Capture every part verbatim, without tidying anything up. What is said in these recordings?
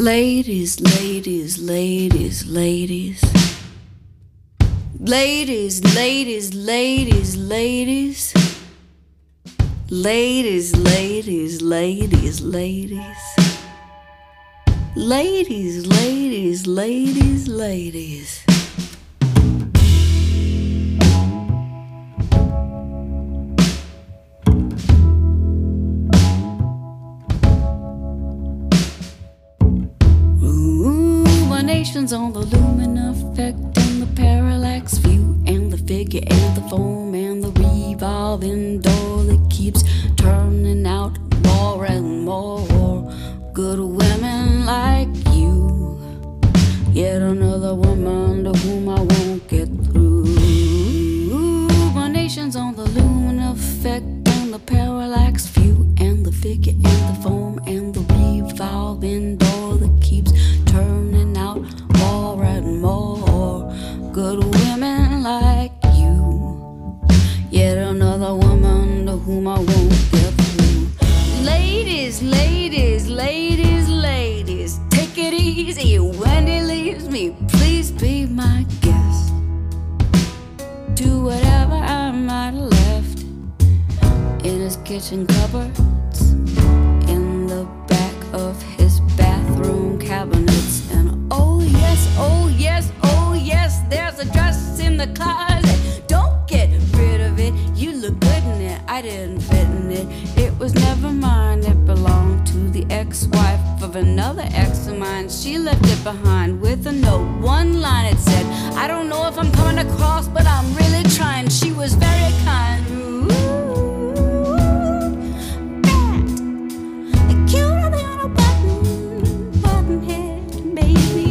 Ladies, ladies, ladies, ladies. Ladies, ladies, ladies, ladies. Ladies, ladies, ladies, ladies. Ladies, ladies, ladies, ladies. On the lumen effect and the parallax view and the figure and the foam and the revolving door that keeps turning out more and more good women like you. Yet another woman to whom I won't get through. My nation's on the lumen effect and the parallax view and the figure and the foam and the revolving door that keeps turning out more and more good women like you. Yet another woman to whom I won't get through. Ladies, ladies, ladies, ladies, take it easy when he leaves me. Please be my guest. Do whatever I might have left in his kitchen cupboards, in the back of his bathroom cabinets. And oh yes, oh yes, oh yes, there's a dress in the closet. Don't get rid of it, you look good in it. I didn't fit in it, it was never mine. It belonged to the ex-wife of another ex of mine. She left it behind with a note, one line it said, I don't know if I'm coming across, but I'm really trying. She was very kind. Ooh, bad, cuter than a button, button head, baby.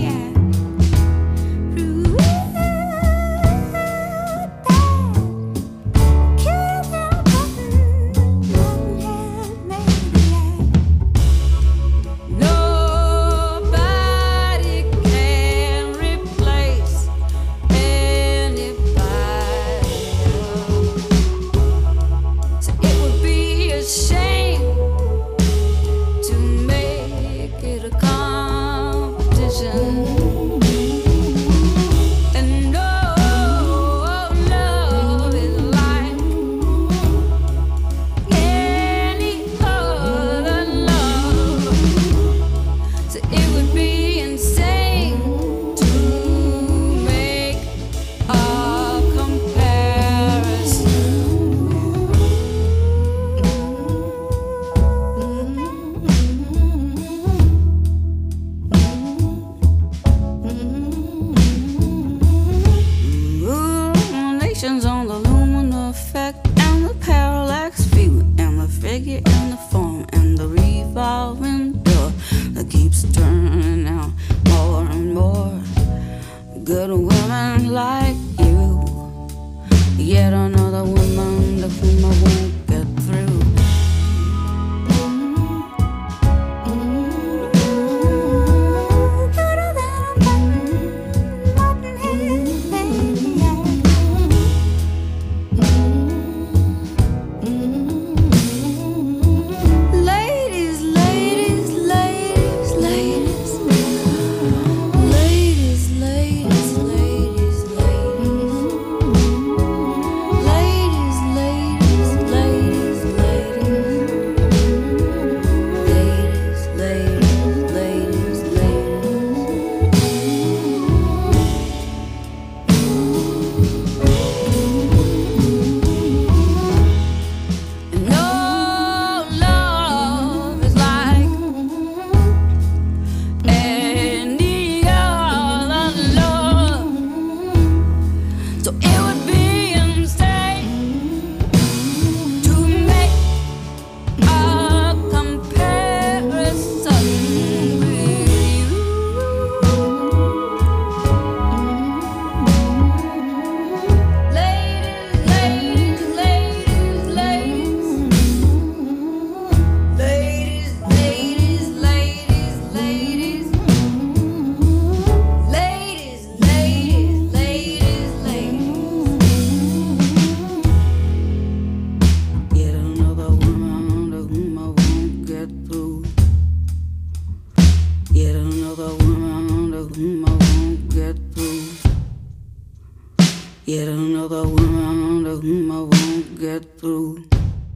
On the lumen effect and the parallax view and the figure and the form and the revolving door that keeps turning out more and more good women like you. Yet another woman to whom I won't get through. Ladies, get through.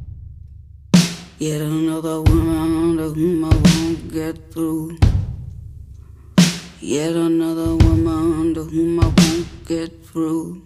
Yet another woman to whom I won't get through. Yet another woman to whom I won't get through.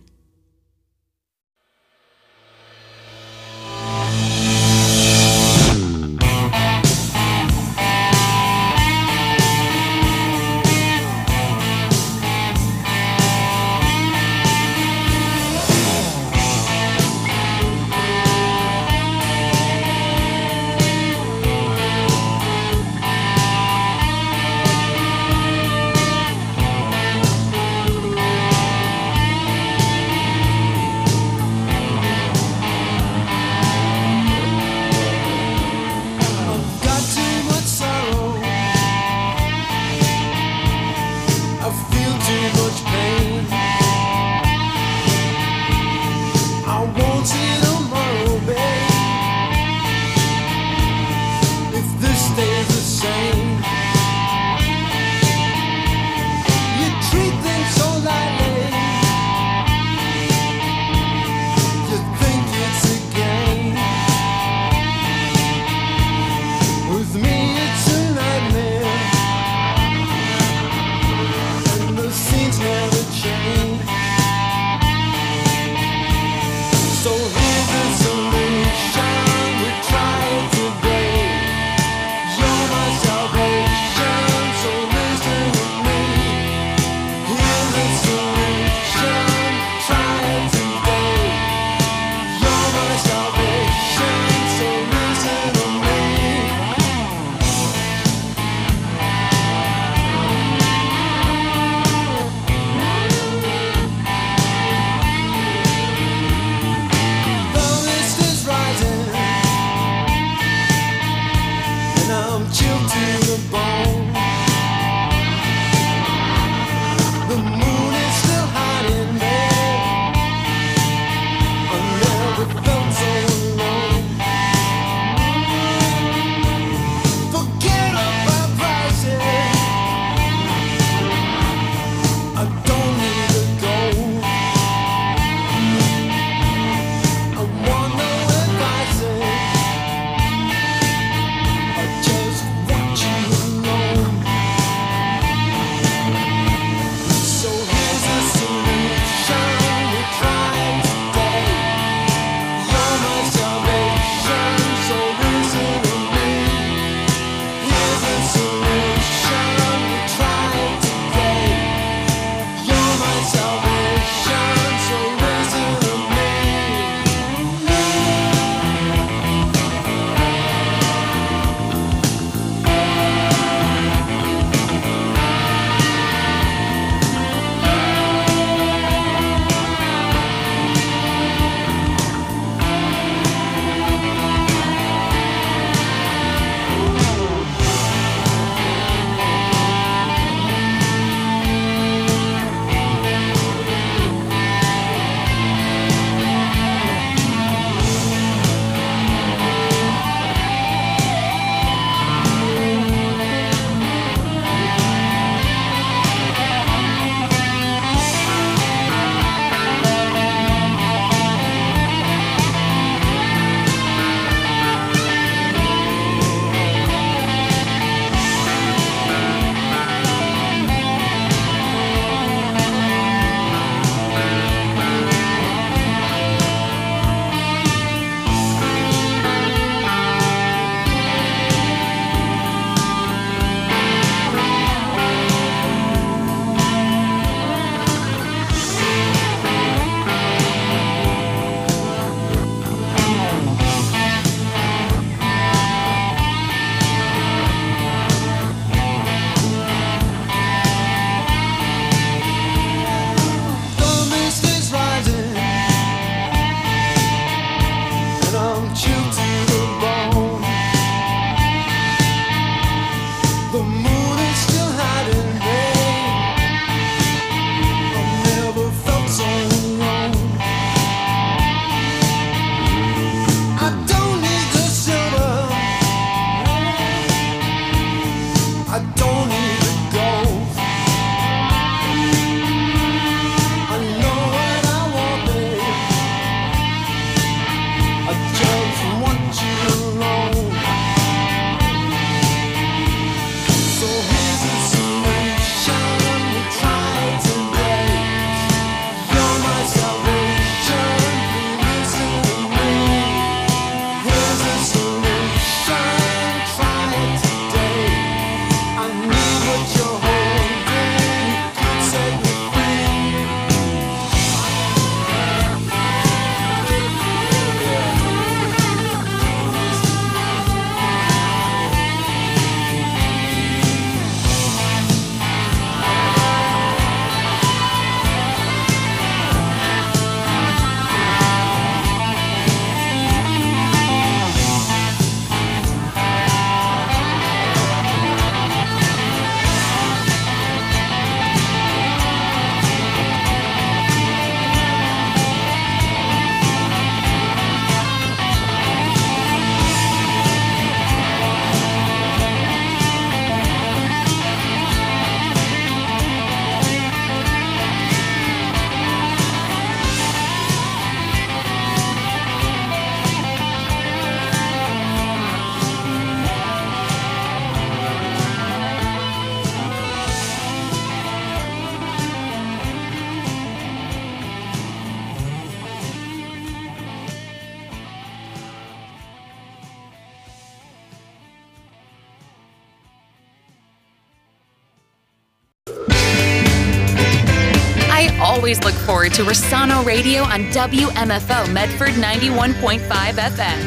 always look forward to Rossano Radio on W M F O Medford ninety-one point five F M.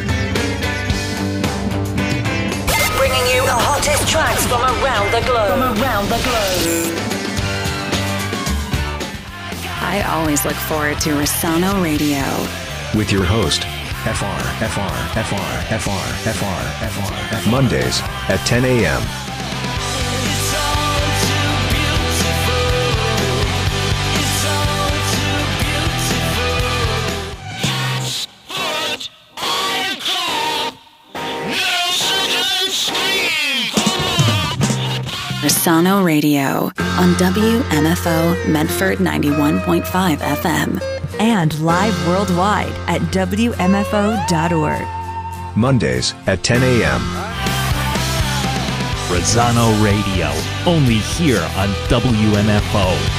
Bringing you the hottest tracks from around the globe. From around the globe. I always look forward to Rossano Radio. With your host, F R, F R, F R, F R, F R, F R, F R. Mondays at ten a.m. Rossano Radio on W M F O Medford ninety-one point five F M. And live worldwide at W M F O dot org. Mondays at ten a.m. Rossano Radio, only here on W M F O.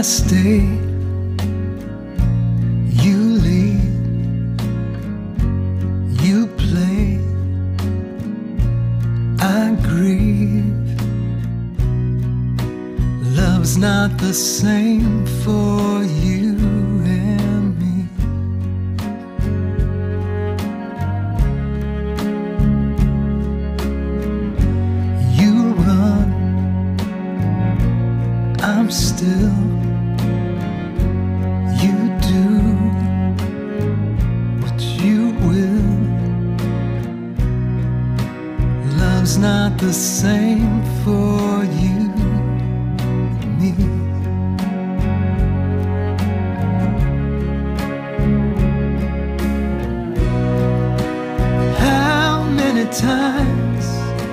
stay, you lead, you play, I grieve. Love's not the same for you and me. You run, I'm still. You do what you will. Love's not the same for you and me. How many times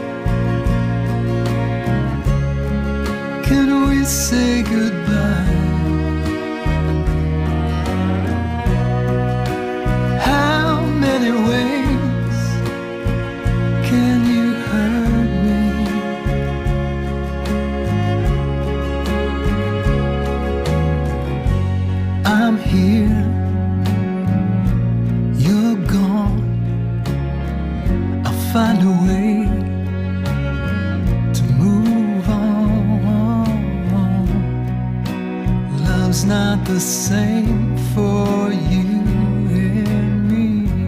can we say goodbye? How many ways can you hurt me? I'm here, you're gone. I'll find a way to move on. Love's not the same for you and me.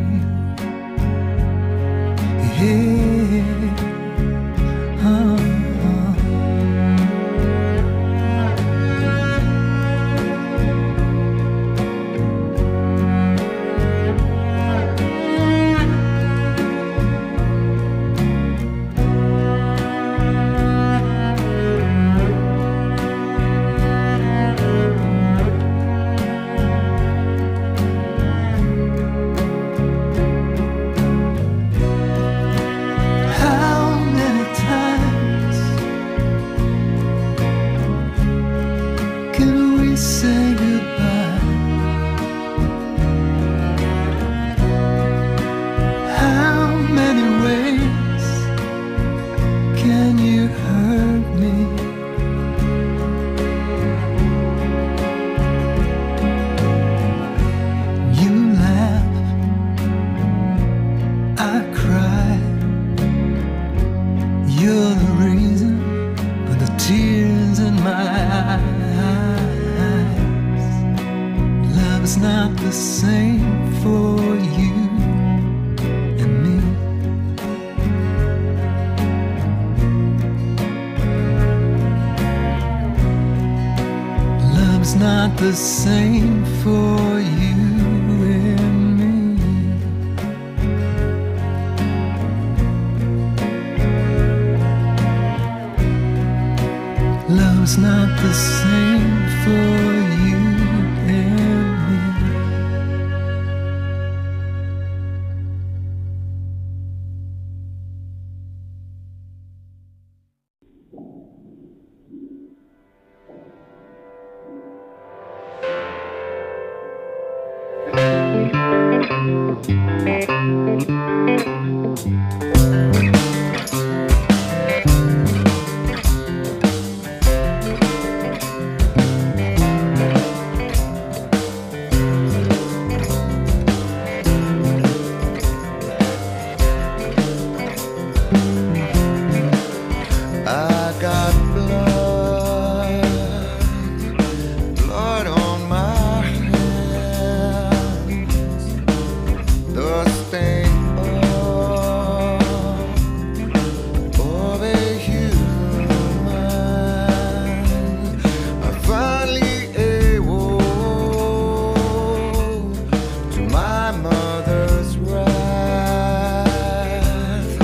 Yeah. Uh-uh. How many times can we say goodbye? How many ways can you hurt me? You laugh, I cry. You're the reason for the tears in my eyes. Love's not the same for you and me. Love's not the same for you and me. Love's not the same for you and me. I got blood, blood on my hands, the stain of, of a human. I finally awoke to my mother's wrath.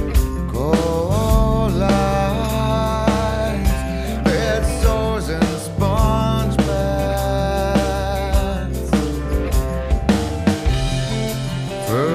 Cold lies, red sores and sponge baths.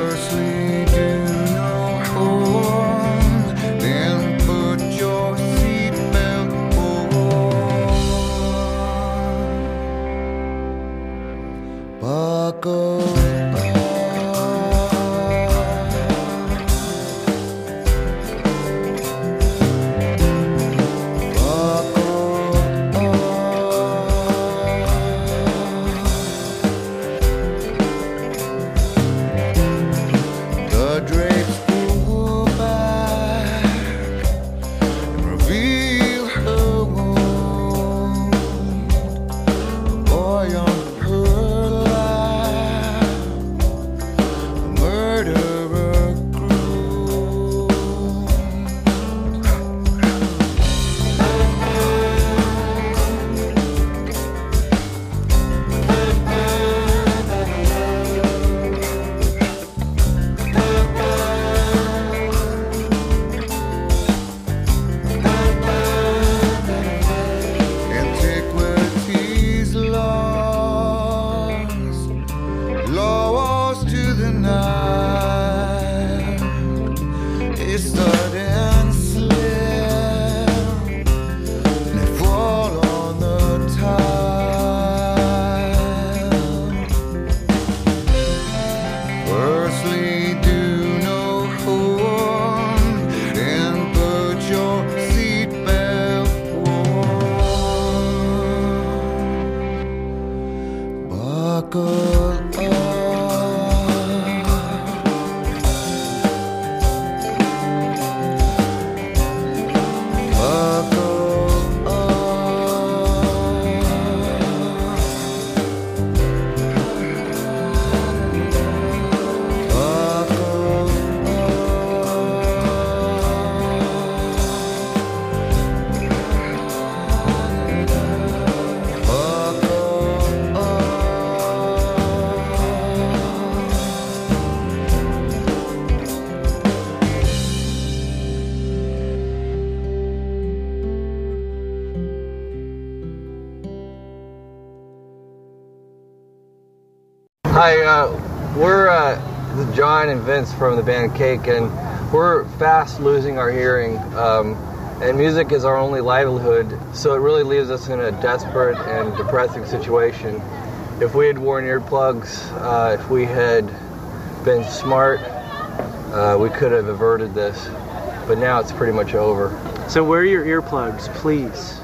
We're uh, John and Vince from the band Cake, and we're fast losing our hearing. Um, and music is our only livelihood, so it really leaves us in a desperate and depressing situation. If we had worn earplugs, uh, if we had been smart, uh, we could have averted this. But now it's pretty much over. So wear your earplugs, please.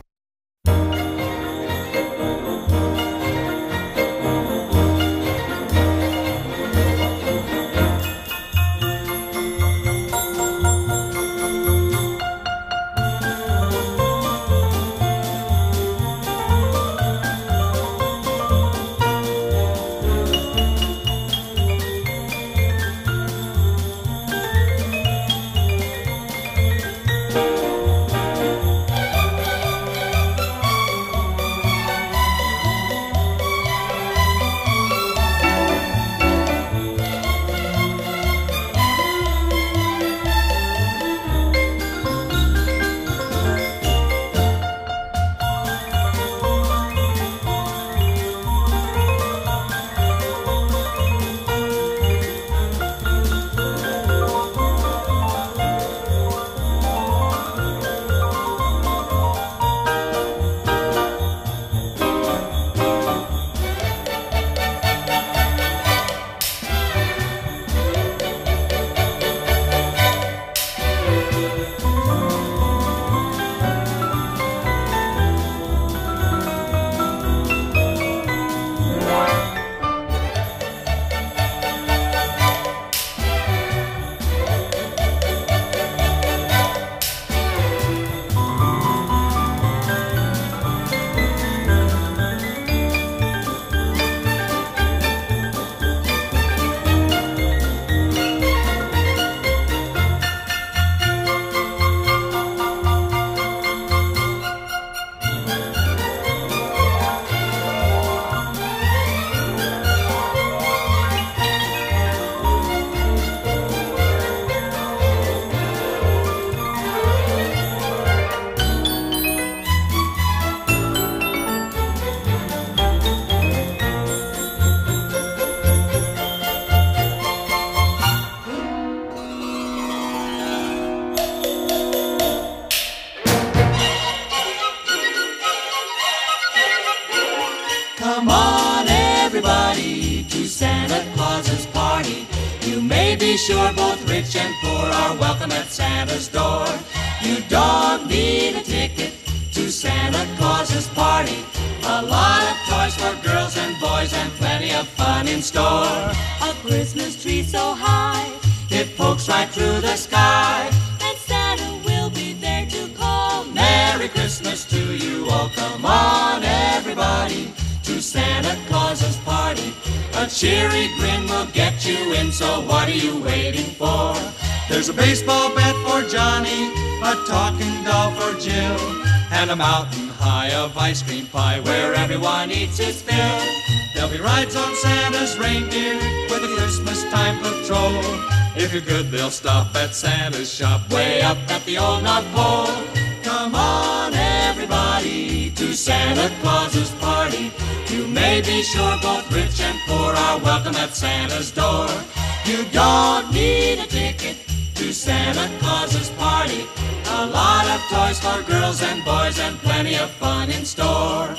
Come on, everybody, to Santa Claus's party. You may be sure both rich and poor are welcome at Santa's door. You don't need a ticket to Santa Claus's party. A lot of toys for girls and boys and plenty of fun in store. A Christmas tree so high, it pokes right through the sky. And Santa will be there to call Merry Christmas to you all. Come on, everybody, to Santa Claus's party. A cheery grin will get you in, so what are you waiting for? There's a baseball bat for Johnny, a talking doll for Jill, and a mountain high of ice cream pie where everyone eats his fill. There'll be rides on Santa's reindeer with a Christmas time patrol. If you're good, they'll stop at Santa's shop way up at the old North Pole. Come on, everybody, to Santa Claus's party. You may be sure both rich and poor are welcome at Santa's door. You don't need a ticket to Santa Claus's party. A lot of toys for girls and boys and plenty of fun in store.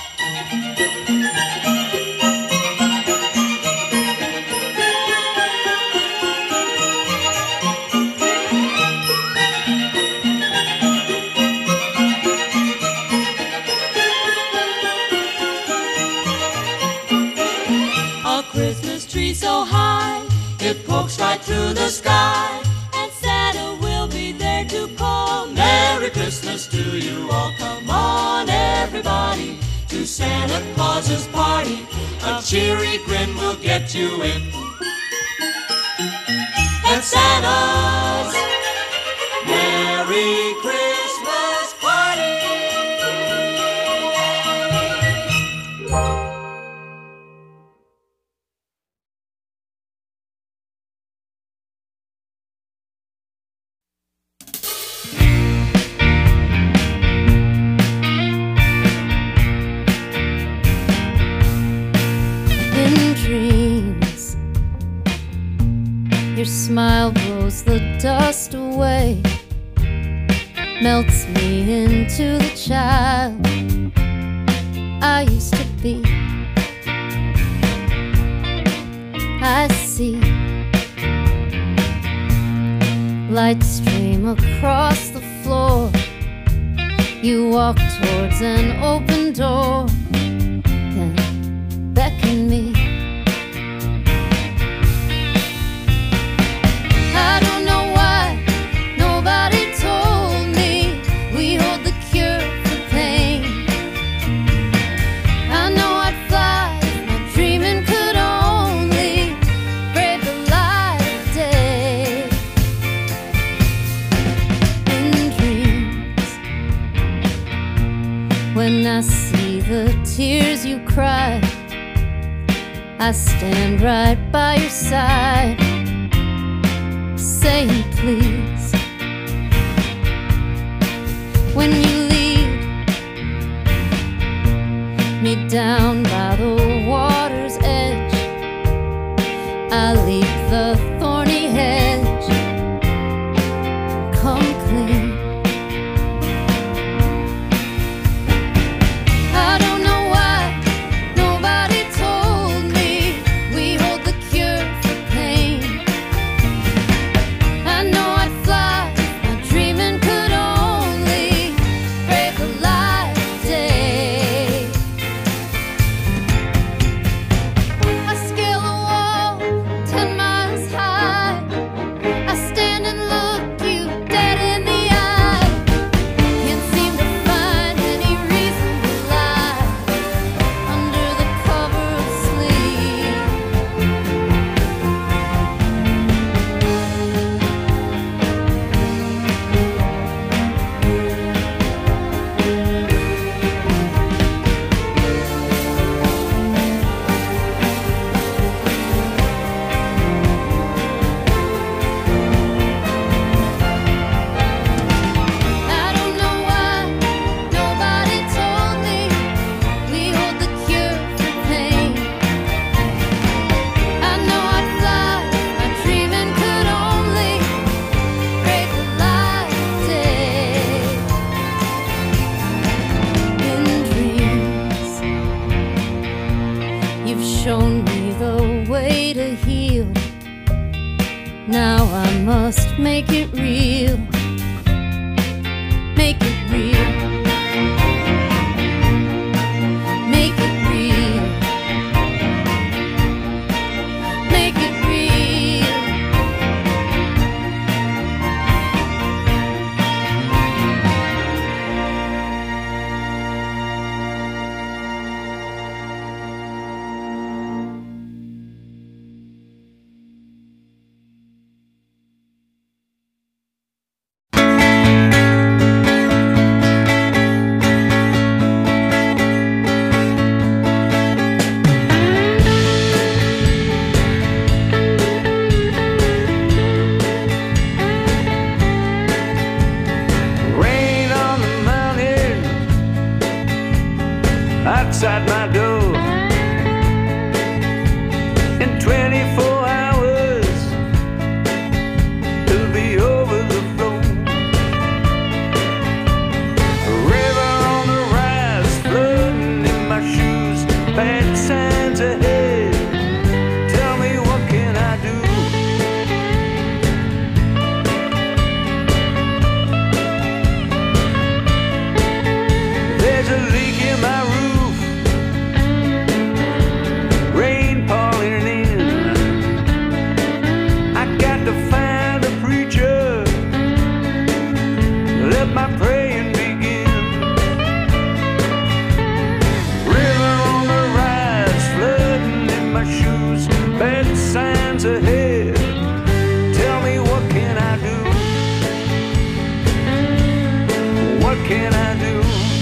A Christmas tree so high, it pokes right through the sky. And Santa will be there to call Merry Christmas to you all. Come on, everybody, to Santa Claus's party. A cheery grin will get you in at Santa's Merry Christmas party. In dreams, Your smile blows the dust away, melts me into the child I used to be. I see light stream across the floor. You walk towards an open door, then beckon me. I don't know why nobody told me we hold the cure for pain. I know I'd fly if my dreaming could only brave the light of day. In dreams, when I see the tears you cry, I stand right by your side, saying please. When you lead me down by the water's edge, I leap the thorny hedge, come clean. I don't know why nobody told me we hold the cure for pain. I know I'd fly if my dreaming could only brave the light of day. I scale a wall ten miles high. I stand and look you dead in the eye. Can't seem to find any reason to lie under the cover of sleep. I don't know why nobody told me we hold the cure for pain. I know I'd fly if my dreaming could only break the light of day. In dreams, you've shown me the way to heal. Now I must make it real. Make it real. Make it real. Make it real. Rain on the mountain outside my door. In twenty-four hours, it'll be over the floor. A river on the rise, flooding in my shoes. Bad signs ahead. Tell me, what can I do? There's a leak in my roof, rain pouring in. I got to find a preacher, let my praying begin. River on the rise, flooding in my shoes. Bad signs ahead. Tell me, what can I do? What can I do?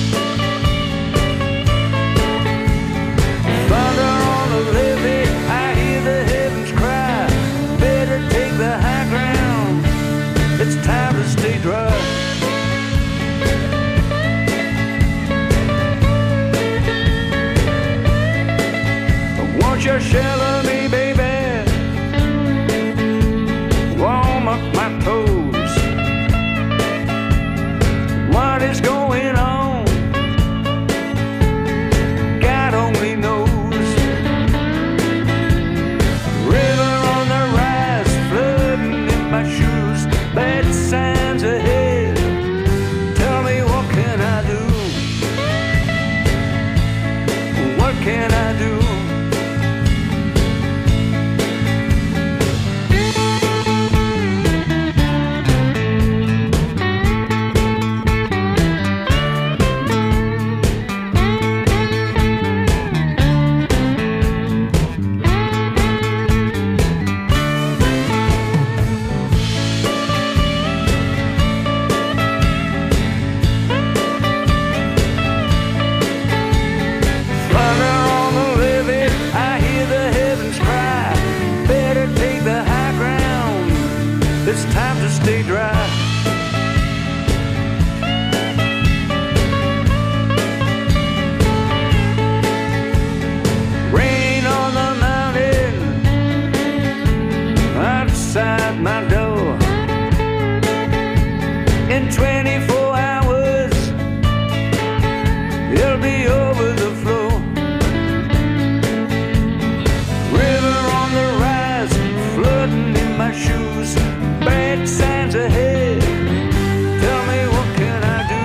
Thunder on the levee, I hear the heavens cry. Better take the high ground, it's time to stay dry. Won't you shelter me, baby? be dry. Rain on the mountain outside my door. In twenty-four hours, it'll be over the floor. River on the rise, flooding in my shoes. Bad signs ahead. Tell me, what can I do?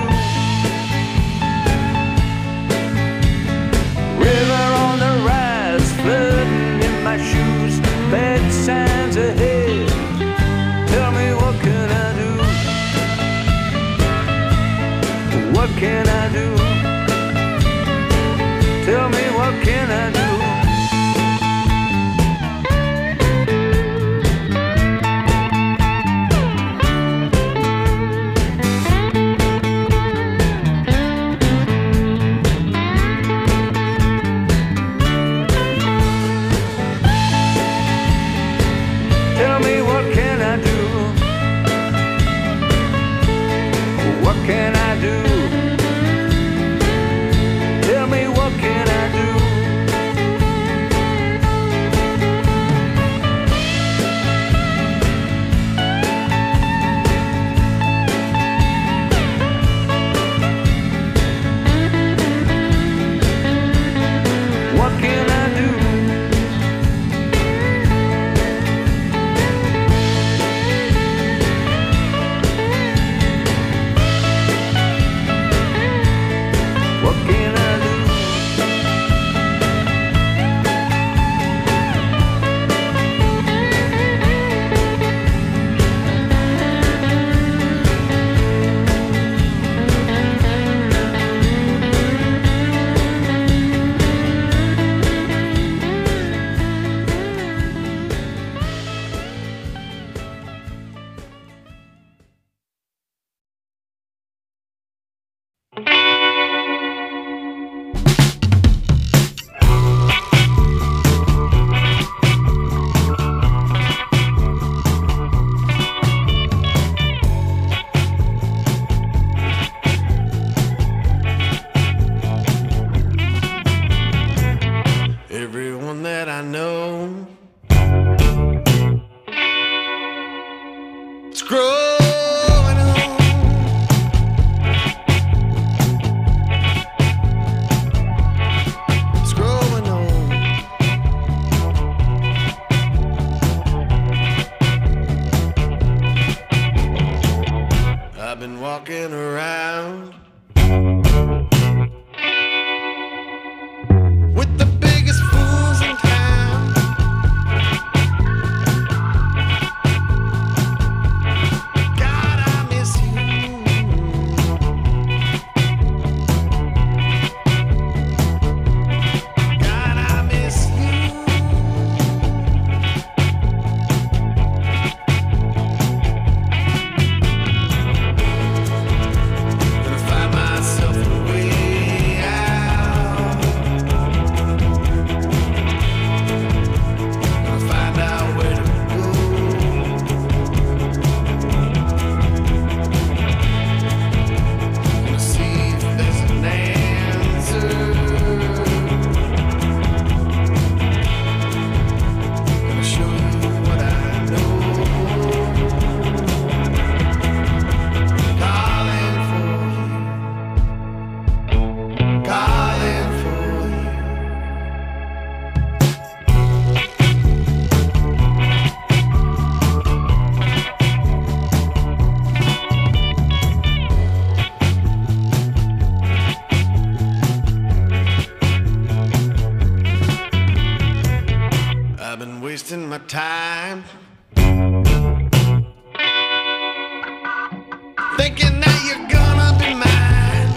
River on the rise, flooding in my shoes. Bad signs ahead. Tell me, what can I do? What can I do? Tell me, what can I do? Tell me, what can I do? What can I do? Tell me, what can I do? What can I do? What can I do? Everyone that I know is growing old. It's growing old. I've been walking around with the biggest fools in town. God, I miss you. God, I miss you. Gonna find myself a way out. Gonna find out where to go. Gonna see if there's an answer. Gonna show you what I know. Calling for you. Calling for you. I've been wasting my time thinking that you're gonna be mine.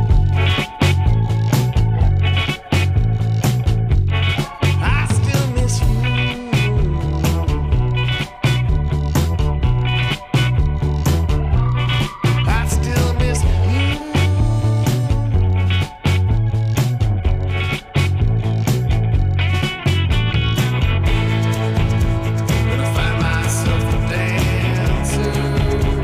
I still miss you. I still miss you. Gonna find myself a dancer.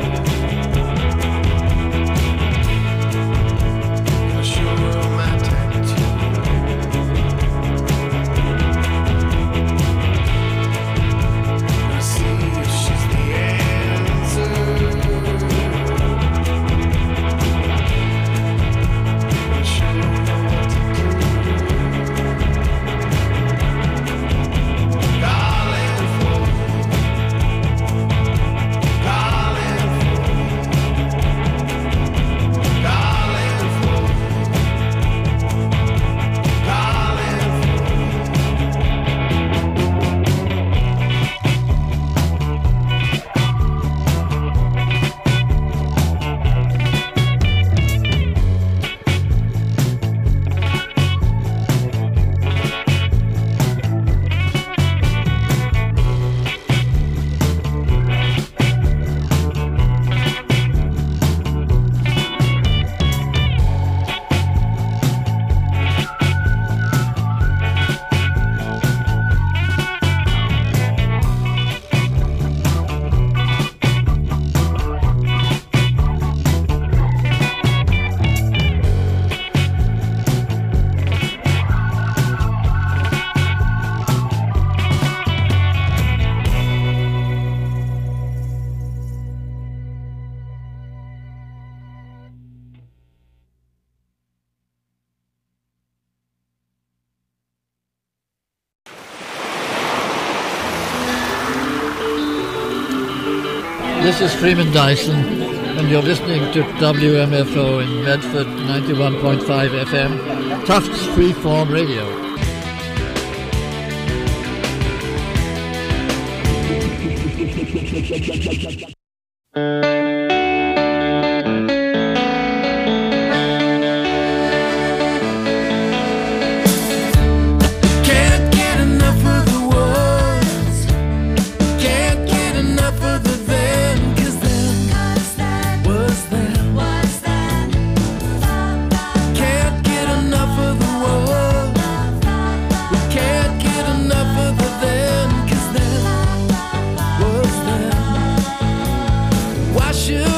this is Freeman Dyson, and you're listening to W M F O in Medford, ninety-one point five F M, Tufts Freeform Radio. Should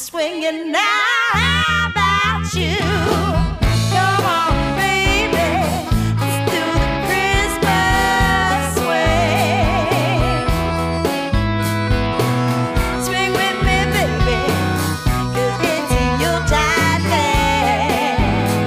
swinging now. How about you? Come on, baby, let's do the Christmas swing. Swing with me, baby, 'cause it's your time thing.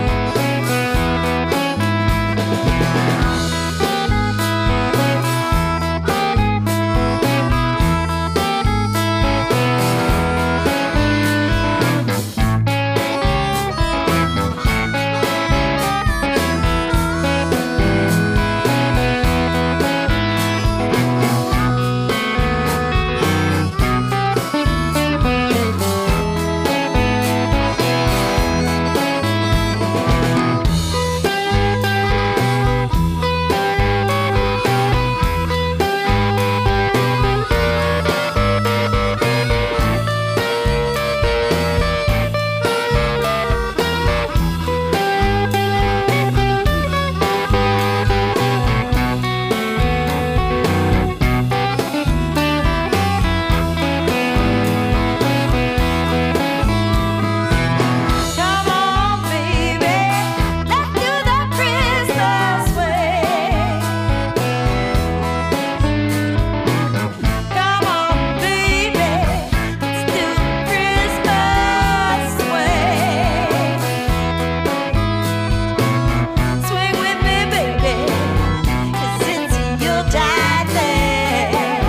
Come on, baby, let's do the Christmas swing. Come on, baby, let's do the Christmas swing. Swing with me, baby, 'cause it's your time thing.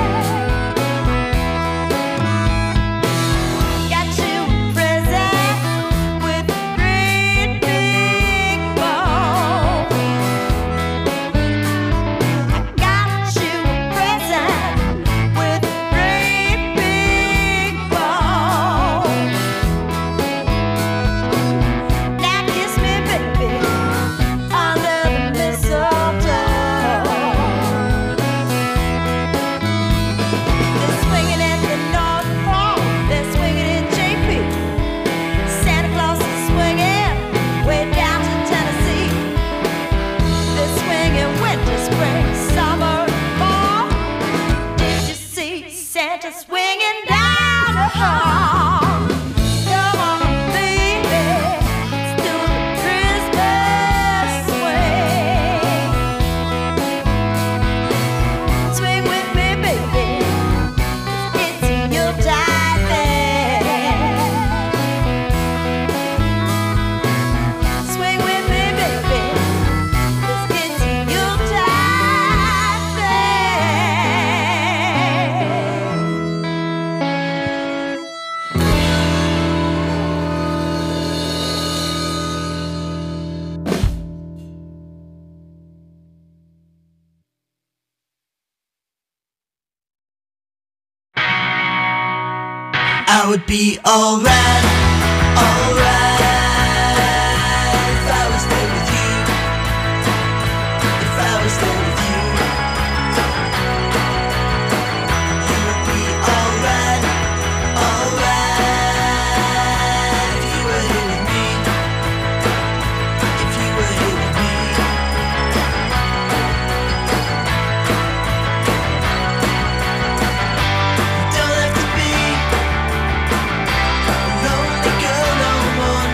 Got you a present with a great big bow. I got you a present with a great big bow. Now kiss me, baby, under the mistletoe. They're swinging at the North Pole, they're swinging in J P. Santa Claus is swinging way down to Tennessee. They're swinging winter, spring, summer, fall. Did you see Santa swinging down the hall? Come on, baby, let's do the Christmas swing. Swing with me, baby, 'cause it's your time thing. Swing with me, baby, 'cause it's your time I would be alright, alright if I was there with you. If I was there with you, you would be alright, alright if you were here with me. If you were here with me. Don't have to be a lonely girl no more.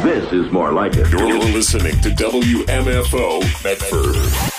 This is more like it. You're listening to W M F O Medford.